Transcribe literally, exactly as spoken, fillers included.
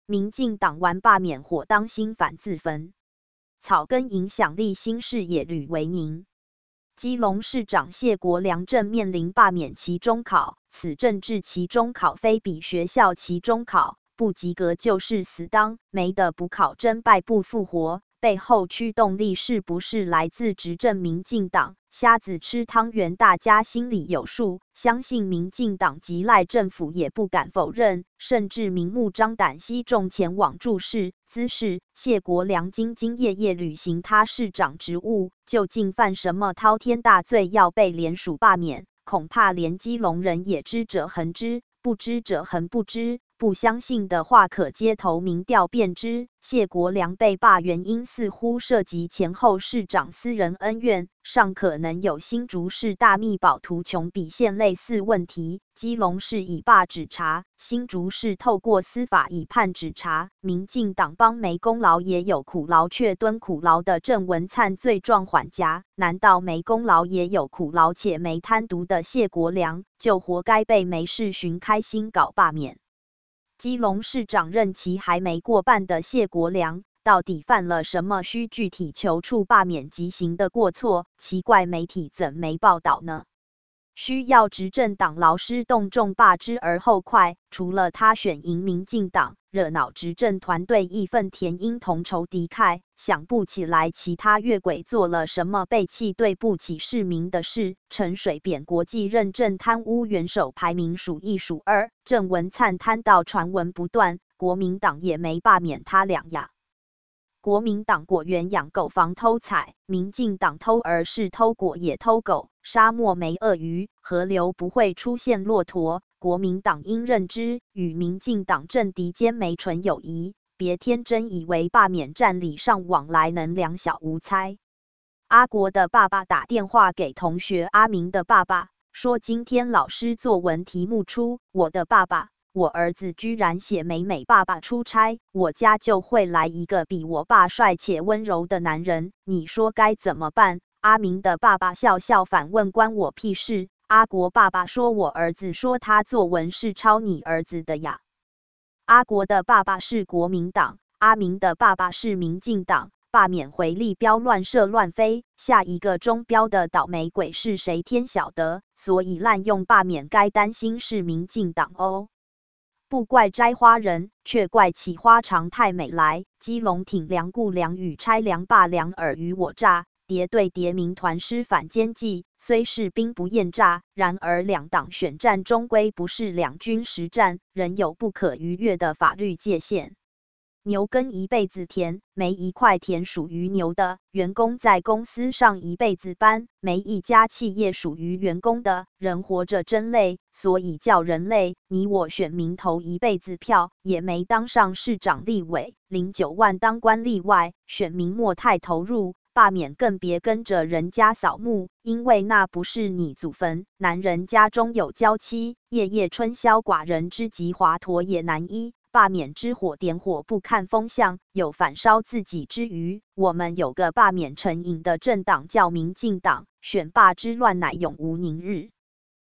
民进党玩罢免火，当心反自焚。草根影响力新视野吕维宁。基隆市长谢国良正面临罢免期中考，此政治期中考非比学校期中考，不及格就是死当，没得补考真败不复活。背后驱动力是不是来自执政民进党？瞎子吃汤圆，大家心里有数。相信民进党及赖政府也不敢否认，甚至明目张胆悉众前往注视、滋事。谢国良兢兢业业履行他市长职务，究竟犯什么滔天大罪，要被联署罢免？恐怕连基隆人也知者恒知，不知者恒不知。不相信的话，可街头民调便知。谢国良被罢原因似乎涉及前后市长私人恩怨，尚可能有新竹市大秘宝图穷比县类似问题。基隆市以罢指查，新竹市透过司法以判指查。民进党帮没功劳也有苦劳却蹲苦劳的郑文灿罪状缓颊，难道没功劳也有苦劳且没贪渎的谢国良就活该被没事寻开心搞罢免？基隆市长任期还没过半的谢国良，到底犯了什么需具体求处罢免极刑的过错？奇怪，媒体怎没报道呢？需要执政党劳师动众，罢之而后快。除了他选赢民进党，惹恼执政团队义愤填膺，同仇敌忾，想不起来其他越轨做了什么背弃对不起市民的事。陈水扁国际认证贪污元首排名数一数二，郑文灿贪到传闻不断，国民党也没罢免他俩呀。国民党果园养狗防偷采，民进党偷儿是偷果也偷狗。沙漠没鳄鱼，河流不会出现骆驼。国民党应认知，与民进党政敌间没纯友谊，别天真以为罢免战礼尚往来能两小无猜。阿国的爸爸打电话给同学阿明的爸爸，说今天老师作文题目出我的爸爸。我儿子居然写美美爸爸出差，我家就会来一个比我爸帅且温柔的男人，你说该怎么办？阿明的爸爸笑笑反问，关我屁事。阿国爸爸说，我儿子说他作文是抄你儿子的呀。阿国的爸爸是国民党，阿明的爸爸是民进党，罢免回力标乱射乱飞，下一个中标的倒霉鬼是谁天晓得，所以滥用罢免该担心是民进党哦。不怪摘花人，却怪起花长太美来。基隆挺梁固梁与拆梁罢梁尔虞我诈，谍对谍民团师反奸计，虽是兵不厌诈，然而两党选战终归不是两军实战，仍有不可逾越的法律界限。牛耕一辈子田，没一块田属于牛的；员工在公司上一辈子班，没一家企业属于员工的。人活着真累，所以叫人累。你我选民投一辈子票，也没当上市长立委，领九万当官例外。选民莫太投入，罢免更别跟着人家扫墓，因为那不是你祖坟。男人家中有娇妻，夜夜春宵寡人之疾华佗也难医。罢免之火点火不看风向，有反烧自己之余。我们有个罢免成瘾的政党叫民进党，选罢之乱乃永无宁日。